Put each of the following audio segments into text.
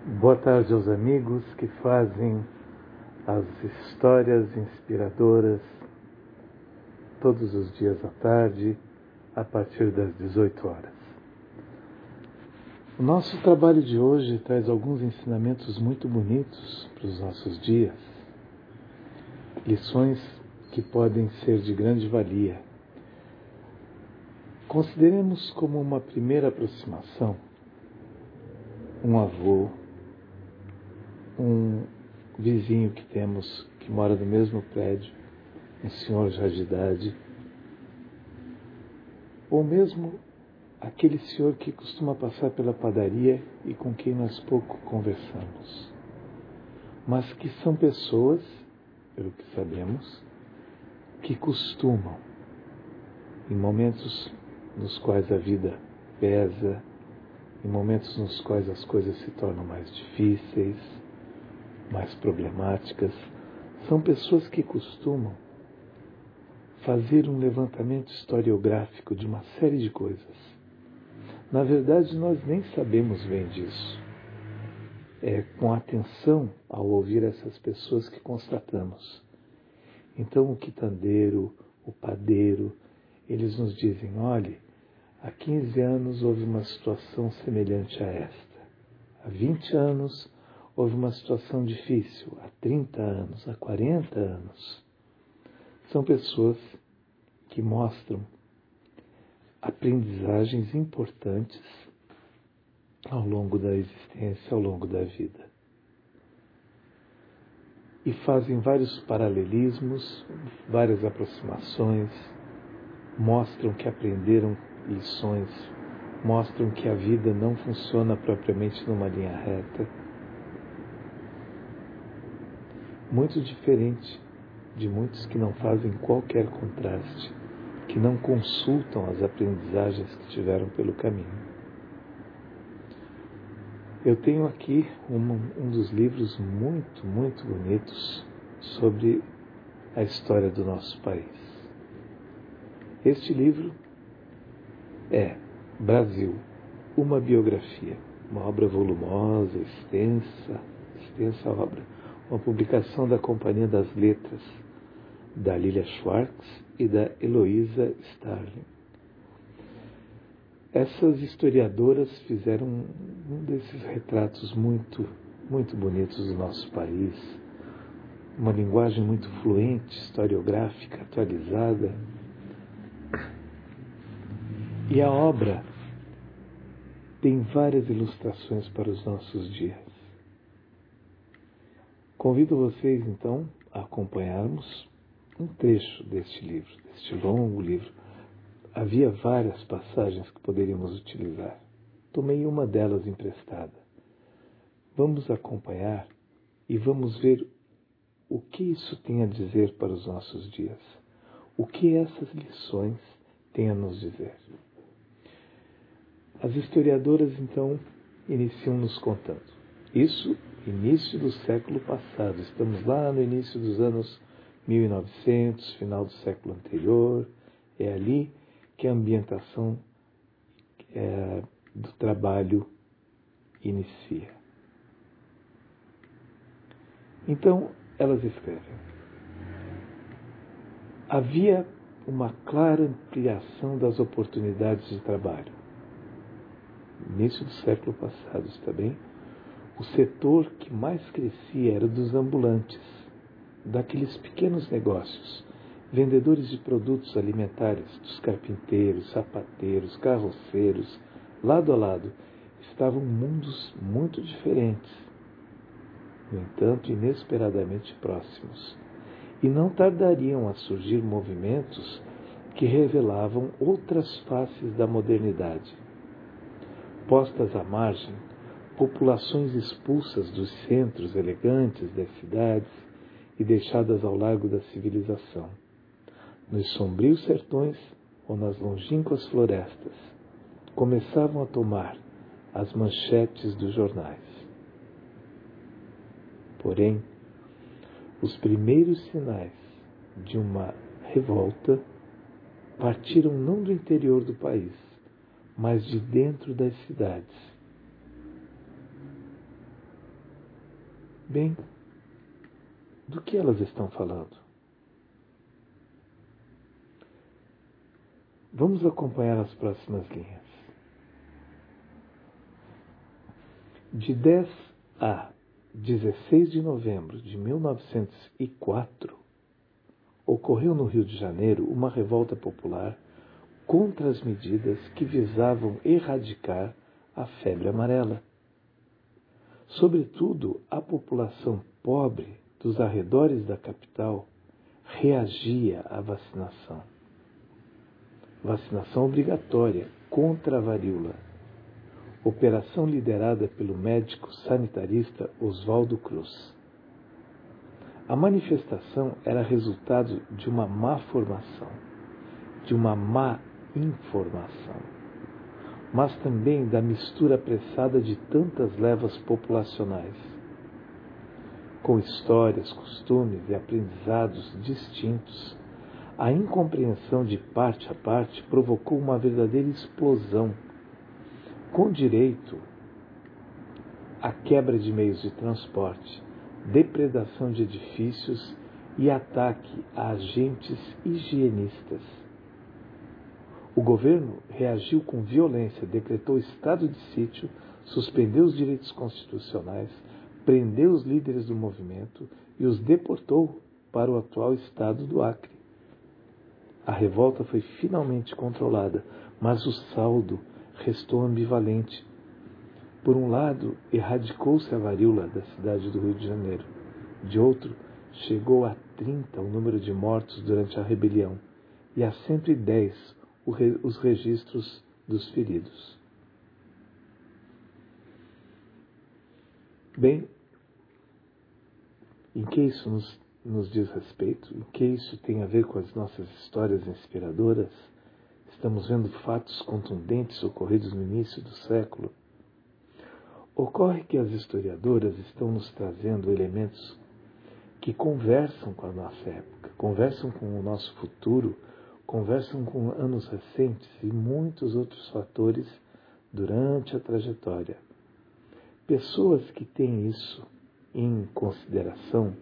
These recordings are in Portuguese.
Boa tarde aos amigos que fazem as histórias inspiradoras todos os dias à tarde, a partir das 18 horas. O nosso trabalho de hoje traz alguns ensinamentos muito bonitos para os nossos dias, lições que podem ser de grande valia. Consideremos como uma primeira aproximação um avô, um vizinho que temos que mora no mesmo prédio, um senhor já de idade, ou mesmo aquele senhor que costuma passar pela padaria e com quem nós pouco conversamos, mas que são pessoas, pelo que sabemos, que costumam, em momentos nos quais a vida pesa, em momentos nos quais as coisas se tornam mais difíceis, mais problemáticas, são pessoas que costumam fazer um levantamento historiográfico de uma série de coisas. Na verdade, nós nem sabemos bem disso. É com atenção ao ouvir essas pessoas que constatamos. Então, o quitandeiro, o padeiro, eles nos dizem, olhe, há 15 anos houve uma situação semelhante a esta. Há 20 anos houve uma situação difícil. Há 30 anos, há 40 anos. São pessoas que mostram aprendizagens importantes ao longo da existência, ao longo da vida. E fazem vários paralelismos, várias aproximações, mostram que aprenderam lições, mostram que a vida não funciona propriamente numa linha reta. Muito diferente de muitos que não fazem qualquer contraste, que não consultam as aprendizagens que tiveram pelo caminho. Eu tenho aqui um dos livros muito, muito bonitos sobre a história do nosso país. Este livro é Brasil, uma biografia, uma obra volumosa, extensa obra, uma publicação da Companhia das Letras, da Lilia Schwartz e da Heloísa Starling. Essas historiadoras fizeram um desses retratos muito, muito bonitos do nosso país, uma linguagem muito fluente, historiográfica, atualizada. E a obra tem várias ilustrações para os nossos dias. Convido vocês, então, a acompanharmos um trecho deste livro, deste longo livro. Havia várias passagens que poderíamos utilizar. Tomei uma delas emprestada. Vamos acompanhar e vamos ver o que isso tem a dizer para os nossos dias. O que essas lições têm a nos dizer. As historiadoras, então, iniciam nos contando. Isso, início do século passado. Estamos lá no início dos anos 1900, final do século anterior. É ali que a ambientação do trabalho inicia. Então, elas escrevem. Havia uma clara ampliação das oportunidades de trabalho. Início do século passado, está bem? O setor que mais crescia era dos ambulantes, daqueles pequenos negócios, vendedores de produtos alimentares, dos carpinteiros, sapateiros, carroceiros, lado a lado, estavam mundos muito diferentes, no entanto, inesperadamente próximos, e não tardariam a surgir movimentos que revelavam outras faces da modernidade. Postas à margem, populações expulsas dos centros elegantes das cidades e deixadas ao largo da civilização, nos sombrios sertões ou nas longínquas florestas, começavam a tomar as manchetes dos jornais. Porém, os primeiros sinais de uma revolta partiram não do interior do país, mas de dentro das cidades. Bem, do que elas estão falando? Vamos acompanhar as próximas linhas. De 10 a 16 de novembro de 1904, ocorreu no Rio de Janeiro uma revolta popular contra as medidas que visavam erradicar a febre amarela. Sobretudo, a população pobre dos arredores da capital reagia à vacinação. Vacinação obrigatória contra a varíola. Operação liderada pelo médico sanitarista Oswaldo Cruz. A manifestação era resultado de uma má formação, de uma má informação, mas também da mistura apressada de tantas levas populacionais, com histórias, costumes e aprendizados distintos. A incompreensão de parte a parte provocou uma verdadeira explosão, com direito à quebra de meios de transporte, depredação de edifícios e ataque a agentes higienistas. O governo reagiu com violência, decretou estado de sítio, suspendeu os direitos constitucionais, prendeu os líderes do movimento e os deportou para o atual estado do Acre. A revolta foi finalmente controlada, mas o saldo restou ambivalente. Por um lado, erradicou-se a varíola da cidade do Rio de Janeiro. De outro, chegou a 30 o número de mortos durante a rebelião e a 110 os registros dos feridos. Bem, em que isso nos diz respeito? Em que isso tem a ver com as nossas histórias inspiradoras? Estamos vendo fatos contundentes ocorridos no início do século. Ocorre que as historiadoras estão nos trazendo elementos que conversam com a nossa época, conversam com o nosso futuro, conversam com anos recentes e muitos outros fatores durante a trajetória. Pessoas que têm isso em consideração,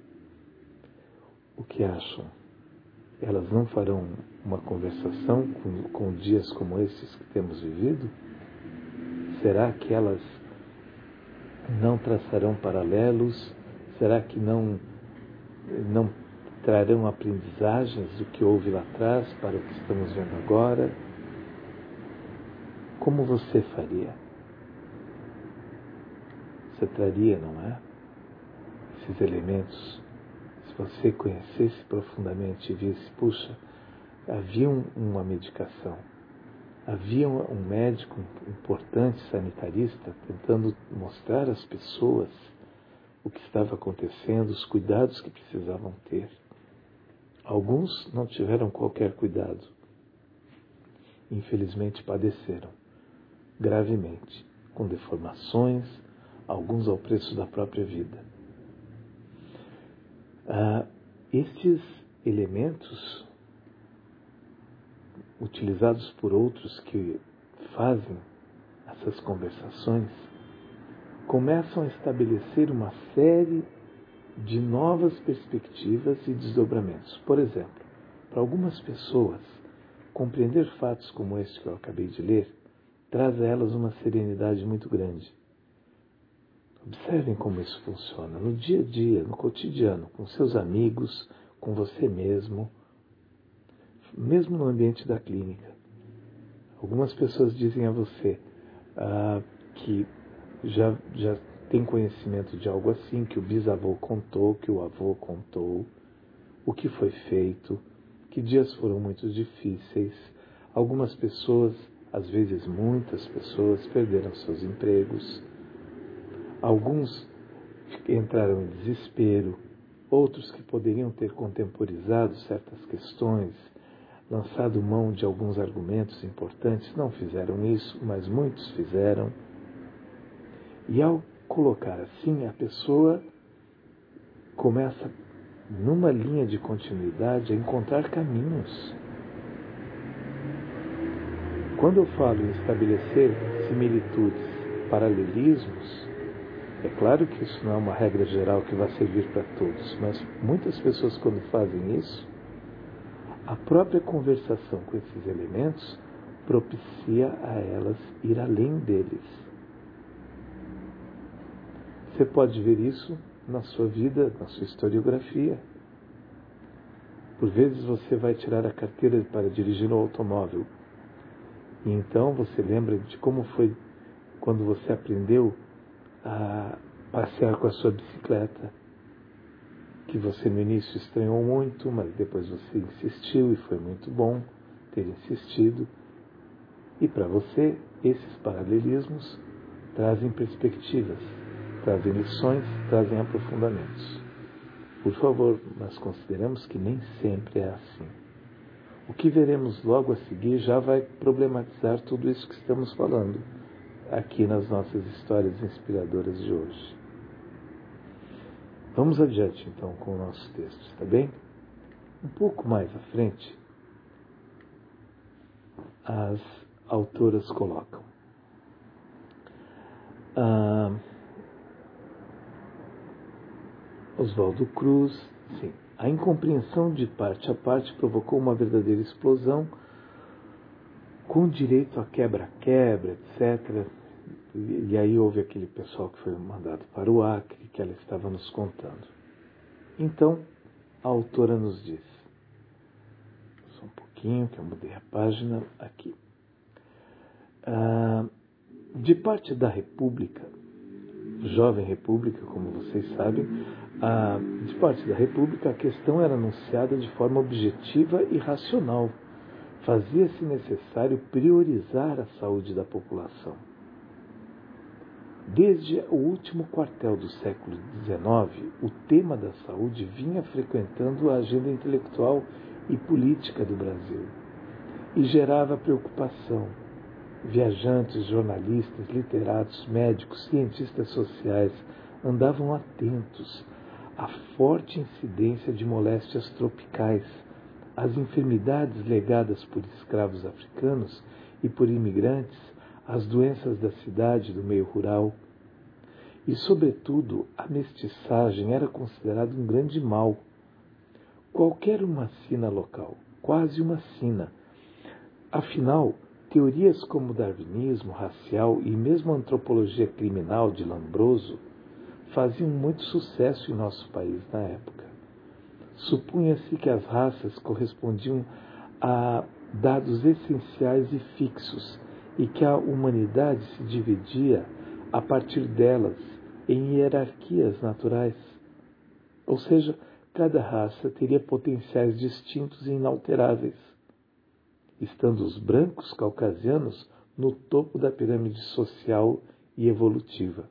o que acham? Elas não farão uma conversação com dias como esses que temos vivido? Será que elas não traçarão paralelos? Será que não trarão aprendizagens do que houve lá atrás para o que estamos vendo agora? Como você faria? Você traria, não é? Esses elementos. Se você conhecesse profundamente e visse, puxa, havia uma medicação, havia um médico importante, sanitarista, tentando mostrar às pessoas o que estava acontecendo, os cuidados que precisavam ter. Alguns não tiveram qualquer cuidado. Infelizmente padeceram gravemente, com deformações, alguns ao preço da própria vida. Estes elementos, utilizados por outros que fazem essas conversações, começam a estabelecer uma série de novas perspectivas e desdobramentos. Por exemplo, para algumas pessoas, compreender fatos como este que eu acabei de ler traz a elas uma serenidade muito grande. Observem como isso funciona no dia a dia, no cotidiano, com seus amigos, com você mesmo, mesmo no ambiente da clínica. Algumas pessoas dizem a você que já tem conhecimento de algo assim, que o bisavô contou, que o avô contou, o que foi feito, que dias foram muito difíceis. Algumas pessoas, às vezes muitas pessoas, perderam seus empregos. Alguns entraram em desespero, outros que poderiam ter contemporizado certas questões, lançado mão de alguns argumentos importantes, não fizeram isso, mas muitos fizeram. E ao colocar assim, a pessoa começa, numa linha de continuidade, a encontrar caminhos. Quando eu falo em estabelecer similitudes, paralelismos, É claro que isso não é uma regra geral que vai servir para todos, mas muitas pessoas, quando fazem isso, a própria conversação com esses elementos propicia a elas ir além deles. Você pode ver isso na sua vida, na sua historiografia. Por vezes você vai tirar a carteira para dirigir um automóvel. E então você lembra de como foi quando você aprendeu a passear com a sua bicicleta. Que você no início estranhou muito, mas depois você insistiu e foi muito bom ter insistido. E para você, esses paralelismos trazem perspectivas, trazem lições, trazem aprofundamentos. Por favor, nós consideramos que nem sempre é assim. O que veremos logo a seguir já vai problematizar tudo isso que estamos falando aqui nas nossas histórias inspiradoras de hoje. Vamos adiante então com o nosso texto, está bem? Um pouco mais à frente, as autoras colocam: Oswaldo Cruz, sim. A incompreensão de parte a parte provocou uma verdadeira explosão, com direito a quebra-quebra, etc. E aí houve aquele pessoal que foi mandado para o Acre, que ela estava nos contando. Então, a autora nos diz, só um pouquinho, que eu mudei a página aqui. De parte da República, jovem República, como vocês sabem, de parte da República, a questão era anunciada de forma objetiva e racional. Fazia-se necessário priorizar a saúde da população. Desde o último quartel do século XIX, o tema da saúde vinha frequentando a agenda intelectual e política do Brasil e gerava preocupação. Viajantes, jornalistas, literatos, médicos, cientistas sociais andavam atentos à forte incidência de moléstias tropicais, às enfermidades legadas por escravos africanos e por imigrantes, às doenças da cidade e do meio rural. E, sobretudo, a mestiçagem era considerada um grande mal. Qualquer uma sina local, quase uma sina. Afinal, teorias como darwinismo racial e mesmo a antropologia criminal de Lombroso faziam muito sucesso em nosso país na época. Supunha-se que as raças correspondiam a dados essenciais e fixos e que a humanidade se dividia a partir delas em hierarquias naturais. Ou seja, cada raça teria potenciais distintos e inalteráveis, estando os brancos caucasianos no topo da pirâmide social e evolutiva.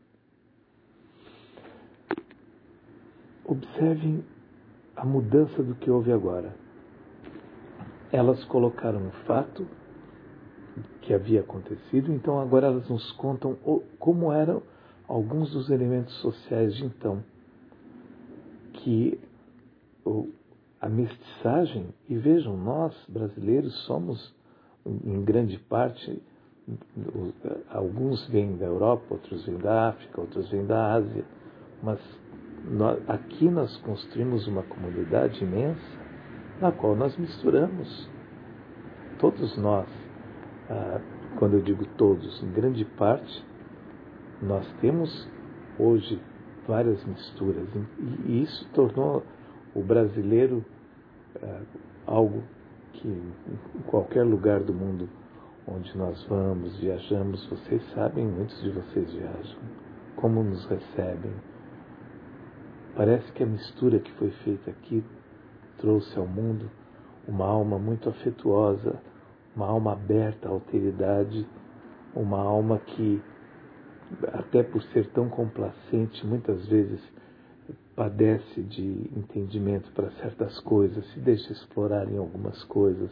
Observem a mudança do que houve agora. Elas colocaram um fato que havia acontecido, então agora elas nos contam como eram alguns dos elementos sociais de então. Que a mestiçagem, e vejam, nós brasileiros somos, em grande parte, alguns vêm da Europa, outros vêm da África, outros vêm da Ásia, mas aqui nós construímos uma comunidade imensa na qual nós misturamos. Todos nós, quando eu digo todos, em grande parte, nós temos hoje várias misturas, e isso tornou o brasileiro algo que em qualquer lugar do mundo onde nós vamos, viajamos, vocês sabem, muitos de vocês viajam, como nos recebem. Parece que a mistura que foi feita aqui trouxe ao mundo uma alma muito afetuosa, uma alma aberta à alteridade, uma alma que, até por ser tão complacente, muitas vezes padece de entendimento para certas coisas, se deixa explorar em algumas coisas.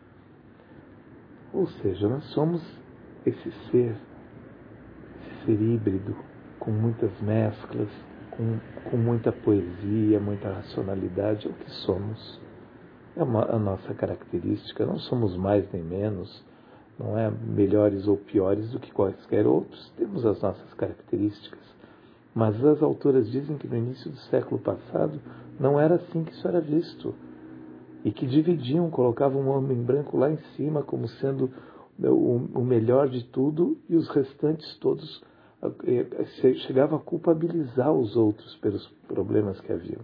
Ou seja, nós somos esse ser híbrido, com muitas mesclas, com muita poesia, muita racionalidade. É o que somos. É a nossa característica. Não somos mais nem menos, não é melhores ou piores do que quaisquer outros. Temos as nossas características. Mas as autoras dizem que no início do século passado não era assim que isso era visto. E que dividiam, colocavam um homem branco lá em cima como sendo o melhor de tudo e os restantes todos chegavam a culpabilizar os outros pelos problemas que haviam.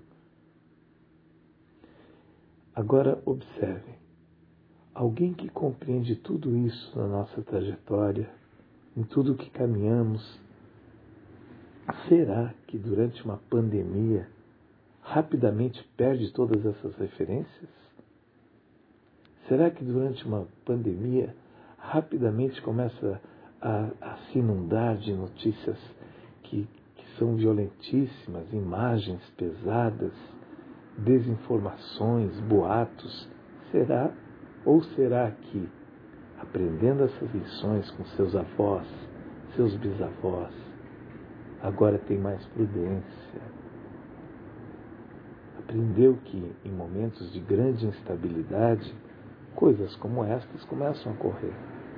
Agora observem, alguém que compreende tudo isso na nossa trajetória, em tudo que caminhamos, será que durante uma pandemia rapidamente perde todas essas referências? Será que durante uma pandemia rapidamente começa a se inundar de notícias que são violentíssimas, imagens pesadas, desinformações, boatos? Será? Ou será que, aprendendo essas lições com seus avós, seus bisavós, agora tem mais prudência? Aprendeu que em momentos de grande instabilidade, coisas como estas começam a ocorrer.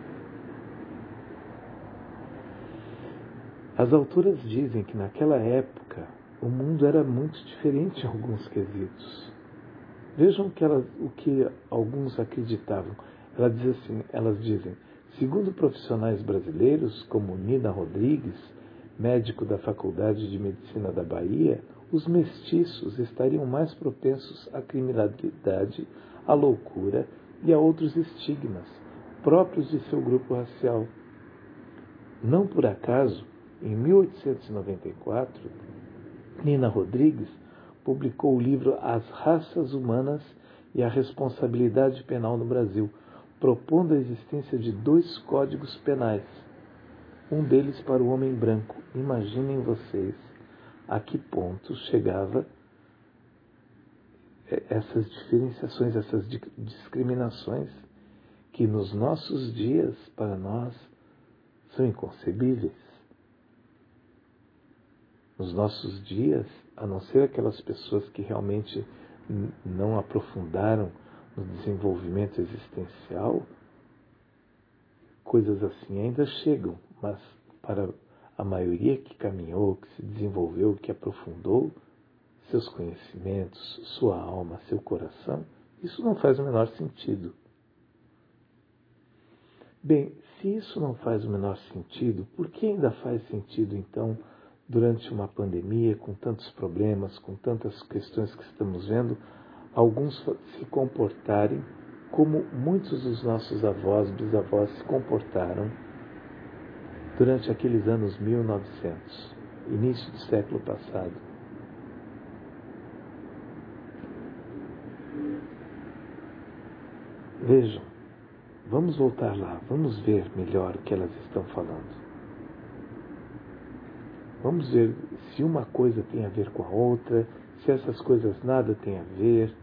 As autoras dizem que naquela época o mundo era muito diferente em alguns quesitos. Vejam o que alguns acreditavam. Elas dizem, segundo profissionais brasileiros, como Nina Rodrigues, médico da Faculdade de Medicina da Bahia, os mestiços estariam mais propensos à criminalidade, à loucura e a outros estigmas próprios de seu grupo racial. Não por acaso, em 1894, Nina Rodrigues publicou o livro As Raças Humanas e a Responsabilidade Penal no Brasil, propondo a existência de 2 códigos penais, um deles para o homem branco. Imaginem vocês a que ponto chegava essas diferenciações, essas discriminações, que nos nossos dias, para nós, são inconcebíveis. Nos nossos dias, a não ser aquelas pessoas que realmente não aprofundaram no desenvolvimento existencial, coisas assim ainda chegam, mas para a maioria que caminhou, que se desenvolveu, que aprofundou seus conhecimentos, sua alma, seu coração, isso não faz o menor sentido. Bem, se isso não faz o menor sentido, por que ainda faz sentido, então, durante uma pandemia, com tantos problemas, com tantas questões que estamos vendo, alguns se comportarem como muitos dos nossos avós, bisavós se comportaram durante aqueles anos 1900, início do século passado? Vejam, vamos voltar lá, vamos ver melhor o que elas estão falando. Vamos ver se uma coisa tem a ver com a outra, se essas coisas nada têm a ver.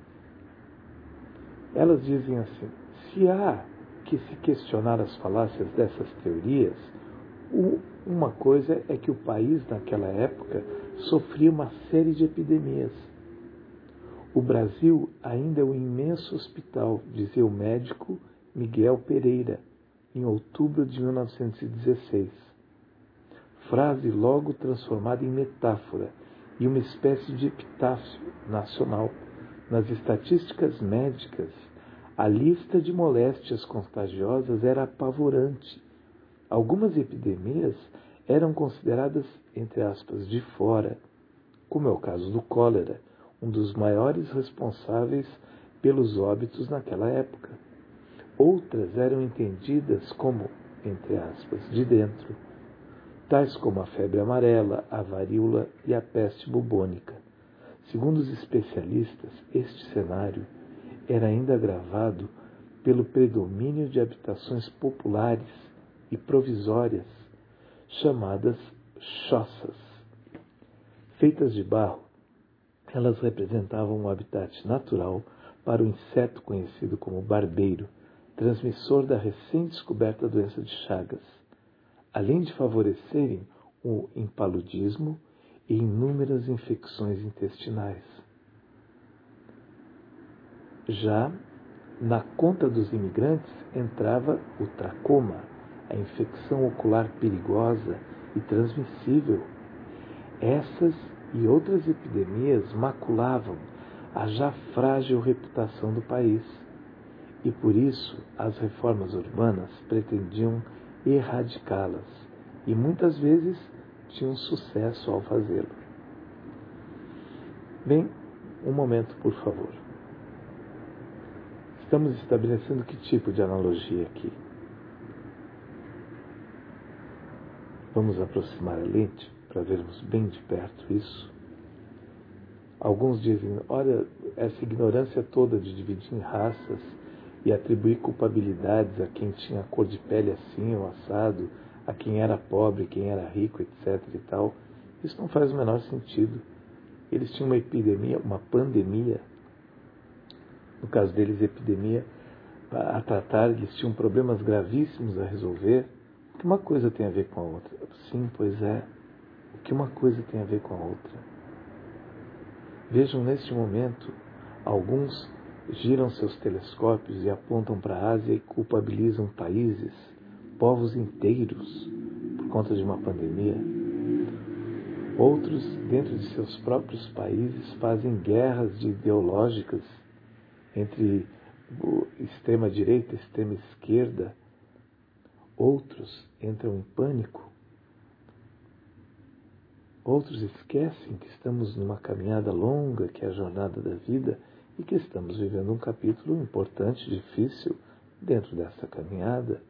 Elas dizem assim, se há que se questionar as falácias dessas teorias, uma coisa é que o país naquela época sofria uma série de epidemias. O Brasil ainda é um imenso hospital, dizia o médico Miguel Pereira, em outubro de 1916. Frase logo transformada em metáfora e uma espécie de epitáfio nacional. Nas estatísticas médicas, a lista de moléstias contagiosas era apavorante. Algumas epidemias eram consideradas, entre aspas, de fora, como é o caso do cólera, um dos maiores responsáveis pelos óbitos naquela época. Outras eram entendidas como, entre aspas, de dentro, tais como a febre amarela, a varíola e a peste bubônica. Segundo os especialistas, este cenário era ainda agravado pelo predomínio de habitações populares e provisórias, chamadas choças. Feitas de barro, elas representavam um habitat natural para o inseto conhecido como barbeiro, transmissor da recém-descoberta doença de Chagas, além de favorecerem o impaludismo e inúmeras infecções intestinais. Já na conta dos imigrantes entrava o tracoma, a infecção ocular perigosa e transmissível. Essas e outras epidemias maculavam a já frágil reputação do país, e por isso as reformas urbanas pretendiam erradicá-las, e muitas vezes tinham sucesso ao fazê-lo. Bem, um momento, por favor. Estamos estabelecendo que tipo de analogia aqui? Vamos aproximar a lente para vermos bem de perto isso. Alguns dizem, olha, essa ignorância toda de dividir em raças e atribuir culpabilidades a quem tinha cor de pele assim ou assado, a quem era pobre, quem era rico, etc. e tal, isso não faz o menor sentido. Eles tinham uma epidemia, uma pandemia, no caso deles, epidemia, a tratar, eles tinham problemas gravíssimos a resolver. O que uma coisa tem a ver com a outra? Sim, pois é. O que uma coisa tem a ver com a outra? Vejam, neste momento, alguns giram seus telescópios e apontam para a Ásia e culpabilizam países, povos inteiros, por conta de uma pandemia. Outros, dentro de seus próprios países, fazem guerras ideológicas entre extrema-direita e extrema-esquerda. Outros entram em pânico. Outros esquecem que estamos numa caminhada longa, que é a jornada da vida, e que estamos vivendo um capítulo importante, difícil, dentro dessa caminhada.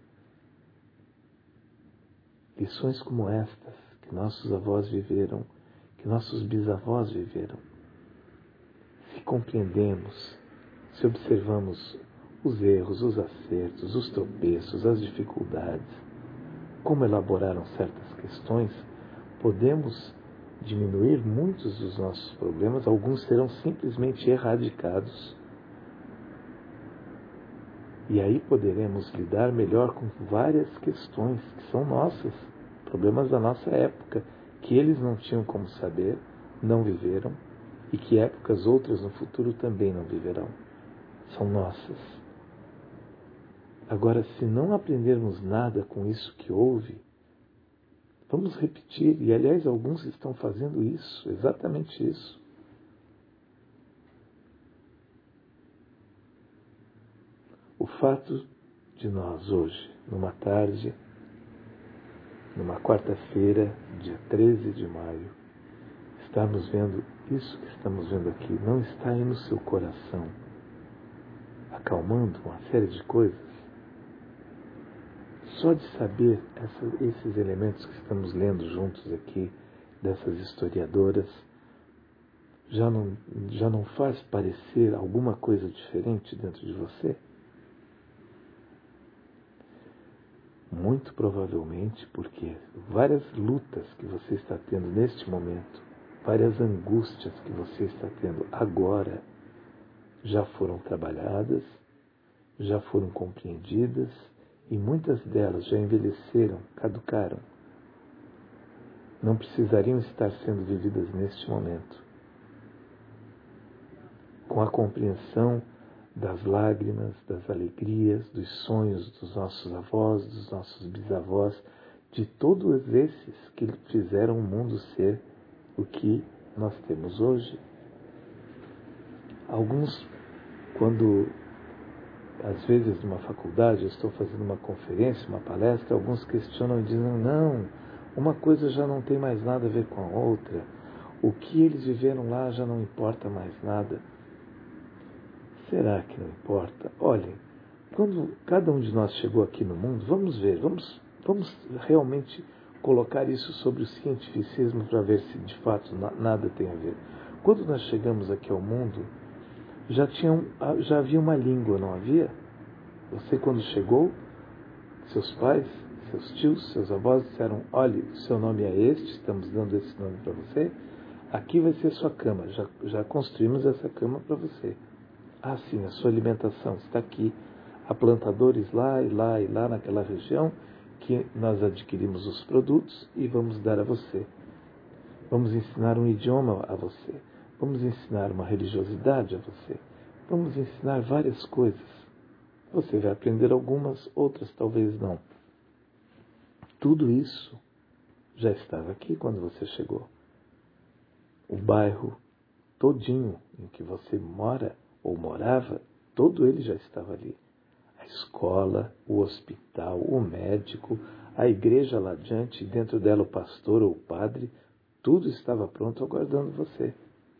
Lições como estas, que nossos avós viveram, que nossos bisavós viveram. Se compreendemos, se observamos os erros, os acertos, os tropeços, as dificuldades, como elaboraram certas questões, podemos diminuir muitos dos nossos problemas, alguns serão simplesmente erradicados. E aí poderemos lidar melhor com várias questões que são nossas, problemas da nossa época, que eles não tinham como saber, não viveram, e que épocas outras no futuro também não viverão. São nossas. Agora, se não aprendermos nada com isso que houve, vamos repetir, e aliás alguns estão fazendo isso, exatamente isso. O fato de nós hoje, numa tarde, numa quarta-feira, dia 13 de maio, estarmos vendo isso que estamos vendo aqui, não está aí no seu coração, acalmando uma série de coisas? Só de saber esses elementos que estamos lendo juntos aqui, dessas historiadoras, já não faz parecer alguma coisa diferente dentro de você? Muito provavelmente porque várias lutas que você está tendo neste momento, várias angústias que você está tendo agora, já foram trabalhadas, já foram compreendidas, e muitas delas já envelheceram, caducaram. Não precisariam estar sendo vividas neste momento. Com a compreensão das lágrimas, das alegrias, dos sonhos dos nossos avós, dos nossos bisavós, de todos esses que fizeram o mundo ser o que nós temos hoje. Alguns, quando às vezes numa faculdade eu estou fazendo uma conferência, uma palestra, alguns questionam e dizem, não, uma coisa já não tem mais nada a ver com a outra, o que eles viveram lá já não importa mais nada. Será que não importa? Olhem, quando cada um de nós chegou aqui no mundo, vamos ver, vamos realmente colocar isso sobre o cientificismo para ver se de fato nada tem a ver. Quando nós chegamos aqui ao mundo, já havia uma língua, não havia? Você, quando chegou, seus pais, seus tios, seus avós disseram, olhe, seu nome é este, estamos dando esse nome para você, aqui vai ser sua cama, já construímos essa cama para você. Ah, sim, a sua alimentação está aqui. Há plantadores lá e lá e lá naquela região que nós adquirimos os produtos e vamos dar a você. Vamos ensinar um idioma a você. Vamos ensinar uma religiosidade a você. Vamos ensinar várias coisas. Você vai aprender algumas, outras talvez não. Tudo isso já estava aqui quando você chegou. bairro todinho em que você mora ou morava, todo ele já estava ali. A escola, o hospital, o médico, a igreja lá adiante, dentro dela o pastor ou o padre, tudo estava pronto aguardando você.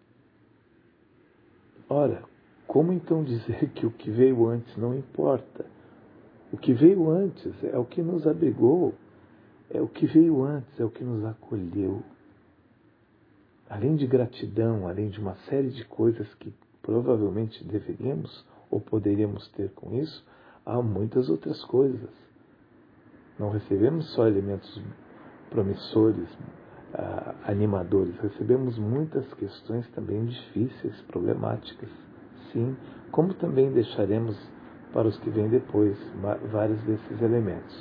Ora, como então dizer que o que veio antes não importa? O que veio antes é o que nos abrigou, é o que veio antes, é o que nos acolheu. Além de gratidão, além de uma série de coisas que provavelmente deveríamos ou poderíamos ter com isso, há muitas outras coisas. Não recebemos só elementos promissores, animadores, recebemos muitas questões também difíceis, problemáticas. Sim, como também deixaremos para os que vêm depois vários desses elementos.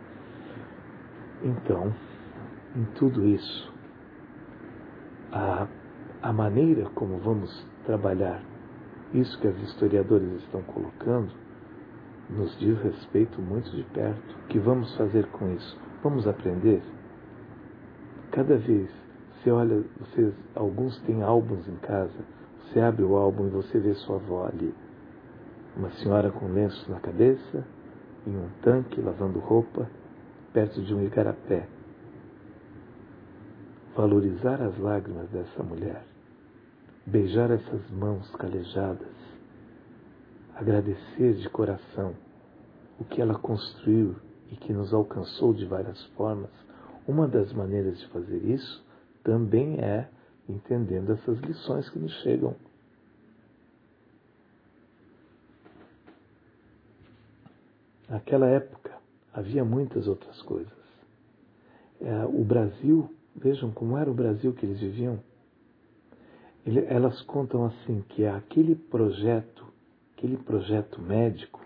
Então, em tudo isso, a maneira como vamos trabalhar isso que as historiadoras estão colocando nos diz respeito muito de perto. O que vamos fazer com isso? Vamos aprender? Cada vez, você olha, alguns têm álbuns em casa, você abre o álbum e você vê sua avó ali. Uma senhora com lenços na cabeça, em um tanque, lavando roupa, perto de um igarapé. Valorizar as lágrimas dessa mulher, beijar essas mãos calejadas, agradecer de coração o que ela construiu e que nos alcançou de várias formas. Uma das maneiras de fazer isso também é entendendo essas lições que nos chegam. Naquela época havia muitas outras coisas. O Brasil, vejam como era o Brasil que eles viviam. Elas contam assim que aquele projeto médico,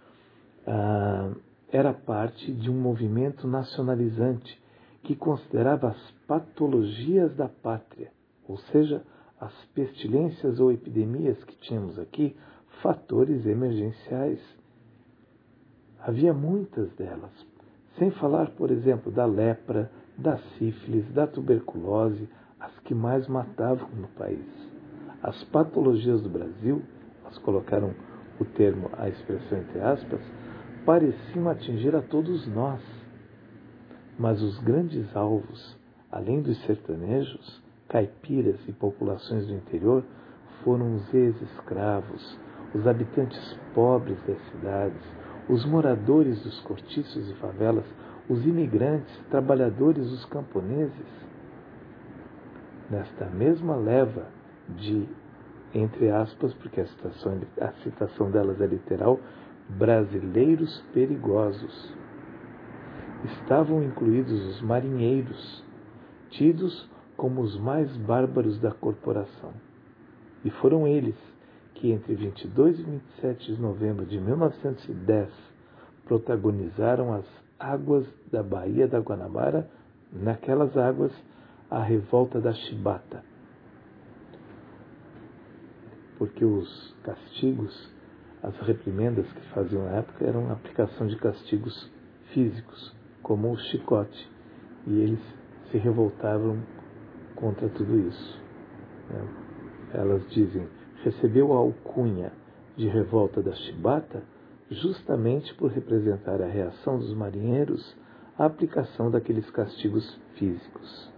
era parte de um movimento nacionalizante que considerava as patologias da pátria, ou seja, as pestilências ou epidemias que tínhamos aqui, fatores emergenciais. Havia muitas delas, sem falar, por exemplo, da lepra, da sífilis, da tuberculose, as que mais matavam no país. As patologias do Brasil, elas colocaram o termo, a expressão entre aspas, pareciam atingir a todos nós. Mas os grandes alvos, além dos sertanejos, caipiras e populações do interior, foram os ex-escravos, os habitantes pobres das cidades, os moradores dos cortiços e favelas, os imigrantes, trabalhadores, os camponeses. Nesta mesma leva de, entre aspas, porque a citação delas é literal, brasileiros perigosos, estavam incluídos os marinheiros, tidos como os mais bárbaros da corporação. E foram eles que, entre 22 e 27 de novembro de 1910, protagonizaram as águas da Baía da Guanabara, naquelas águas, a revolta da Chibata. Porque os castigos, as reprimendas que faziam na época eram a aplicação de castigos físicos, como o chicote, e eles se revoltavam contra tudo isso. Elas dizem, recebeu a alcunha de revolta da Chibata justamente por representar a reação dos marinheiros à aplicação daqueles castigos físicos.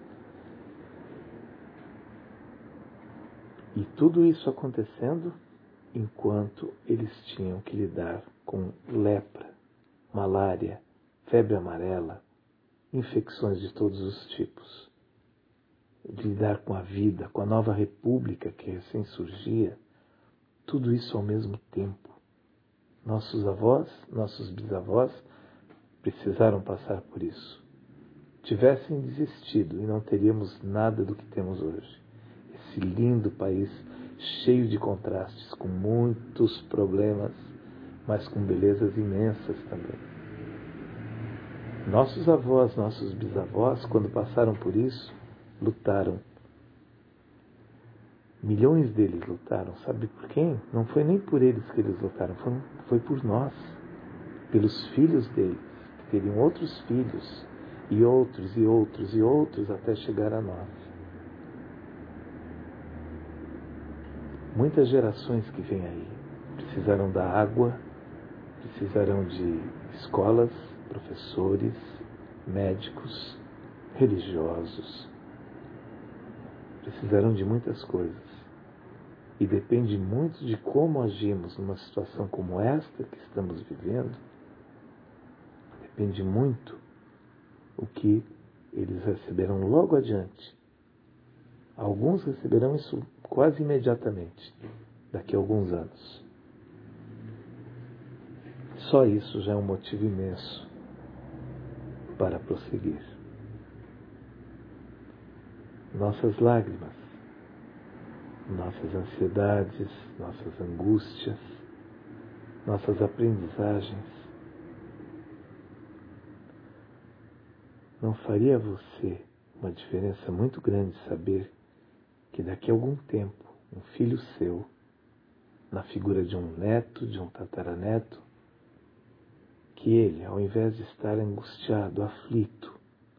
E tudo isso acontecendo enquanto eles tinham que lidar com lepra, malária, febre amarela, infecções de todos os tipos. Lidar com a vida, com a nova república que recém surgia, tudo isso ao mesmo tempo. Nossos avós, nossos bisavós precisaram passar por isso. Tivessem desistido e não teríamos nada do que temos hoje. Esse lindo país cheio de contrastes, com muitos problemas, mas com belezas imensas também. Nossos avós, nossos bisavós, quando passaram por isso, lutaram. Milhões deles lutaram. Sabe por quem? Não foi nem por eles que eles lutaram, foi por nós, pelos filhos deles, que teriam outros filhos, e outros, e outros, e outros, até chegar a nós. Muitas gerações que vêm aí precisarão da água, precisarão de escolas, professores, médicos, religiosos. Precisarão de muitas coisas. E depende muito de como agimos numa situação como esta que estamos vivendo. Depende muito o que eles receberão logo adiante. Alguns receberão isso quase imediatamente, daqui a alguns anos. Só isso já é um motivo imenso para prosseguir. Nossas lágrimas, nossas ansiedades, nossas angústias, nossas aprendizagens, não faria a você uma diferença muito grande saber que daqui a algum tempo um filho seu, na figura de um neto, de um tataraneto, que ele, ao invés de estar angustiado, aflito,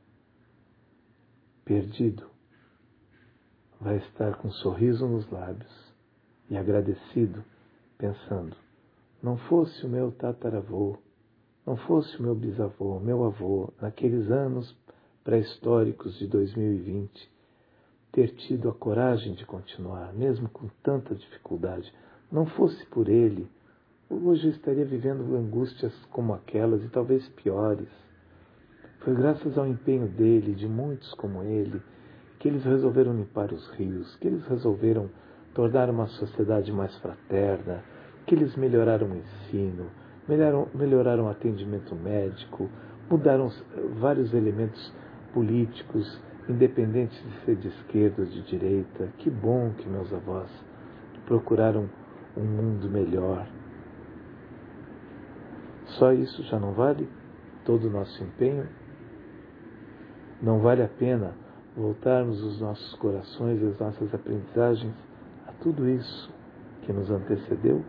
perdido, vai estar com um sorriso nos lábios e agradecido, pensando, não fosse o meu tataravô, não fosse o meu bisavô, meu avô, naqueles anos pré-históricos de 2020, ter tido a coragem de continuar, mesmo com tanta dificuldade, não fosse por ele, hoje eu estaria vivendo angústias como aquelas e talvez piores. Foi graças ao empenho dele, de muitos como ele, que eles resolveram limpar os rios, que eles resolveram tornar uma sociedade mais fraterna, que eles melhoraram o ensino, melhoraram o atendimento médico, mudaram vários elementos políticos, independentes de ser de esquerda ou de direita. Que bom que meus avós procuraram um mundo melhor. Só isso já não vale todo o nosso empenho? Não vale a pena voltarmos os nossos corações e as nossas aprendizagens a tudo isso que nos antecedeu?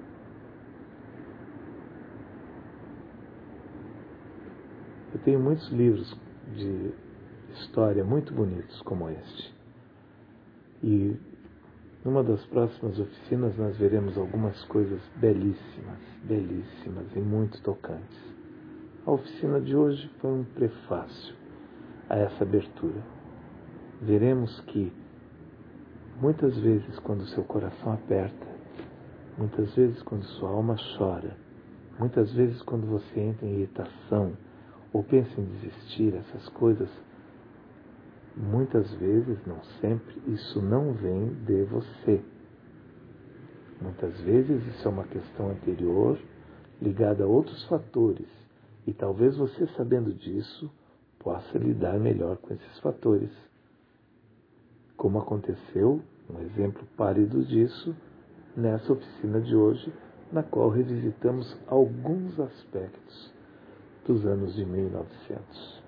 Eu tenho muitos livros de história muito bonitos como este. E numa das próximas oficinas nós veremos algumas coisas belíssimas, belíssimas e muito tocantes. A oficina de hoje foi um prefácio a essa abertura. Veremos que muitas vezes quando seu coração aperta, muitas vezes quando sua alma chora, muitas vezes quando você entra em irritação ou pensa em desistir, essas coisas, muitas vezes, não sempre, isso não vem de você. Muitas vezes isso é uma questão anterior, ligada a outros fatores, e talvez você, sabendo disso, possa lidar melhor com esses fatores. Como aconteceu, um exemplo pálido disso, nessa oficina de hoje, na qual revisitamos alguns aspectos dos anos de 1900.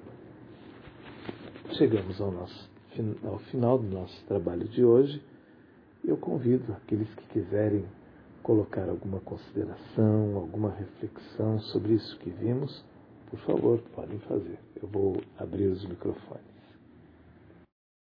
Chegamos ao final do nosso trabalho de hoje. Eu convido aqueles que quiserem colocar alguma consideração, alguma reflexão sobre isso que vimos, por favor, podem fazer. Eu vou abrir os microfones.